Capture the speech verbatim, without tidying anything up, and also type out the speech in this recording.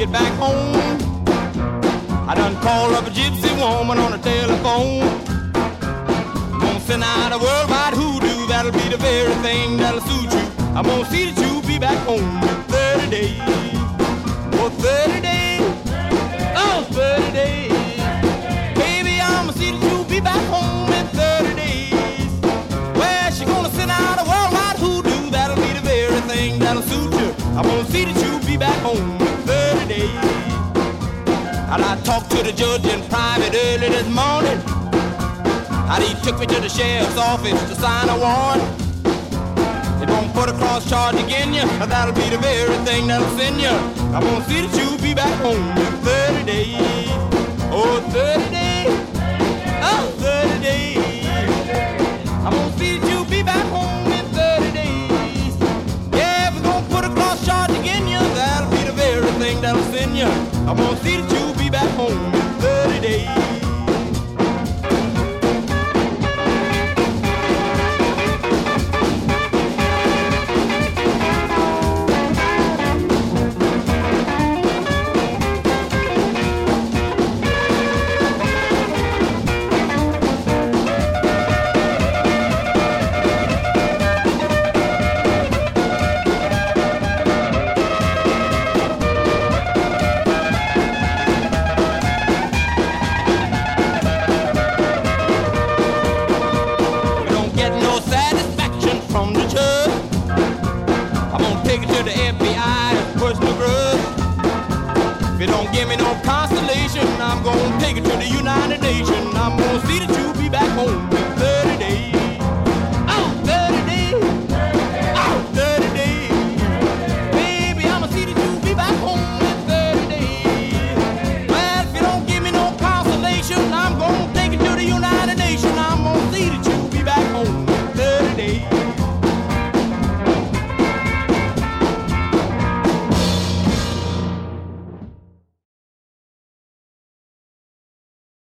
get back home. I done called up a gypsy woman on the telephone. I'm gonna send out a worldwide hoodoo. That'll be the very thing that'll suit you. I'm gonna see that you be back home in thirty days. Oh, thirty days. Oh, thirty days. Baby, I'm gonna see that you be back home in thirty days. Well, she gonna send out a worldwide hoodoo. That'll be the very thing that'll suit you. I'm gonna see that you be back home in thirty days. And I talked to the judge in private early this morning. And he took me to the sheriff's office to sign a warrant. They won't put a cross charge against you, but that'll be the very thing that'll send you. I'm gonna see that you be back home in thirty days. Oh, thirty days. Oh, thirty days. I'm gonna see that you be back home in thirty days. Yeah, if we're gonna put a cross charge against you, that'll be the very thing that'll send you. I'm gonna see that you be back home in thirty days. Give me no consolation. I'm gonna take it to the United Nations. I'm gonna see that you be back home.